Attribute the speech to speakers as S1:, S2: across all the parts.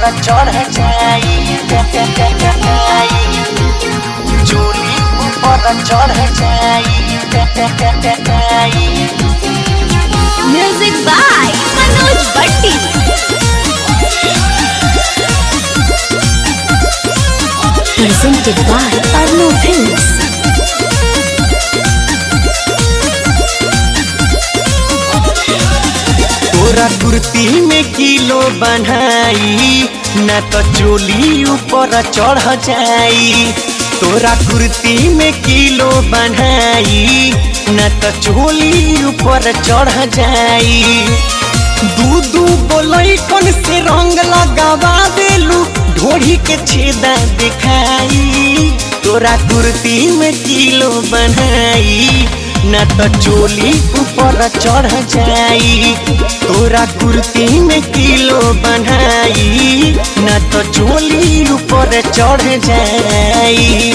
S1: चढ़ जाई चोली ऊपर चढ़ जाई।
S2: Music by Manoj Bhatti. Presented by Arno Films।
S1: तोरा कुर्ती में किलो बनाई न तो चोली ऊपर चढ़ जाई। तोरा कुर्ती में किलो बनाई न तो चोली ऊपर चढ़ जाई। दू दू बोलई कौन से रंग लगावा देलू ढोढ़ी के छेदा दिखाई। तोरा कुर्ती में किलो बनाई न तो चोली ऊपर चढ़ जाई। तोरा कुर्ती में किलो बनाई न तो चोली ऊपर चढ़ जाई।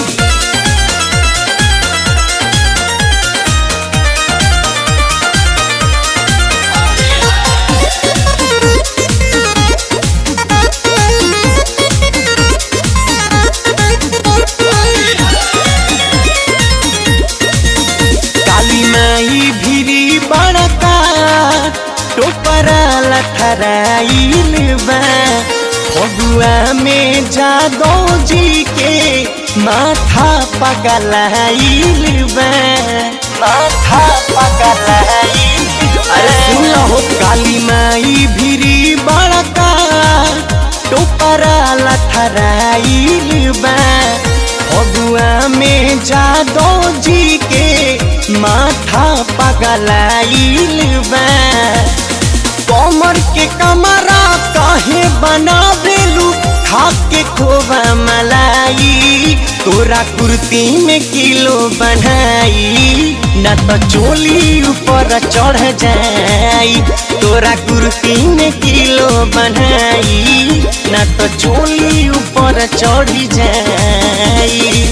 S1: टोपरा लथराइल बा फगुआ में जादो जी के माथा पगलाइल बा। माथा पगलाइल अरे सुन हो काली माई भिरी बड़का टोपरा लथराइल बा फगुआ में जादो जी के माथा पगलाइल बा। कमर के कमरा काहे बनावेलू खा के खोबा मलाई। तोरा कुर्ती में किलो बनाई न तो चोली ऊपर चढ़ जाई। तोरा कुर्ती में किलो बनाई न तो चोली ऊपर चढ़ जाई।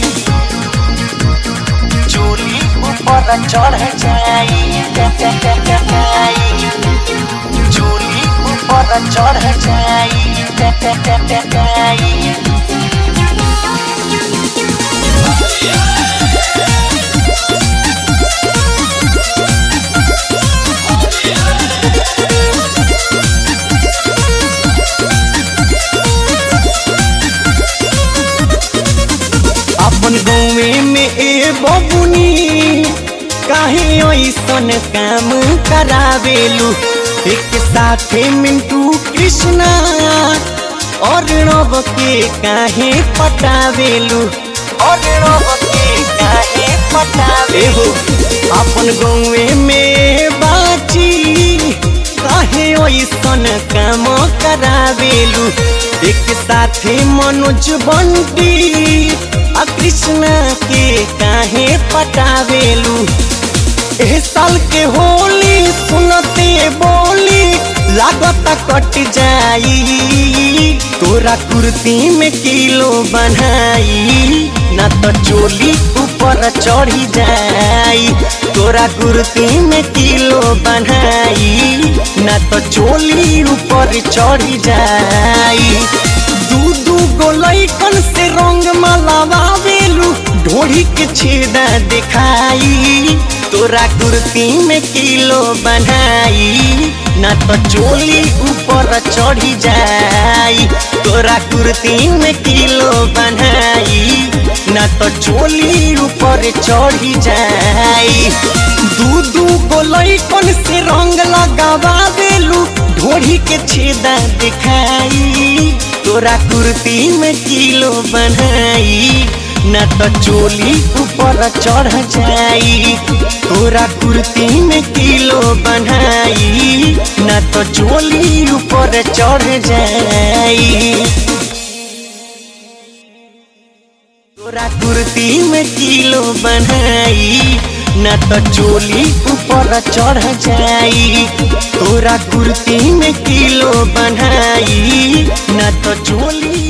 S1: चोली ऊपर चढ़ जाई चोली ऊपर चढ़ जाई। अपन गाँवे में ए बबुनी काहे ऐसन काम करावेलू। एक साथे मिंटू कृष्णा और रब के काहे पटावेलू। और रब के काहे पटावेलू। अपन गाँवे में बाची काहे ऐसन काम करावेलू। एक साथे मनोज बंटी आ कृष्णा के काहे पटावेलू। एह साल के होली सुनते बोली लागत कट जाई। तोरा कुर्ती में किलो बनाई न तो चोली ऊपर चढ़ी जाई। तोरा कुर्ती में किलो बनाई न तो चोली ऊपर चढ़ी जाई। दू दू गोलई कौन से रंग मलावेलू ढोढ़ी के छेदा दिखाई। तोरा कुर्ती में किलो बनाई न तो चोली ऊपर चढ़ी जाई। तोरा कुर्ती में किलो बनाई न तो चोली ऊपर चढ़ी जाई। दू दू गोलई कौन से रंग लगावा देलू ढोढ़ी के छेदा दिखाई। तोरा कुर्ती में किलो बनाई न तो चोली ऊपर चढ़ जाई। तोरा कुर्ती में किलो बनाई न तो चोली ऊपर चढ़ जाई। तोरा कुर्ती में किलो बनाई न तो चोली ऊपर चढ़ जाई। तोरा कुर्ती में किलो बनाई न तो चोली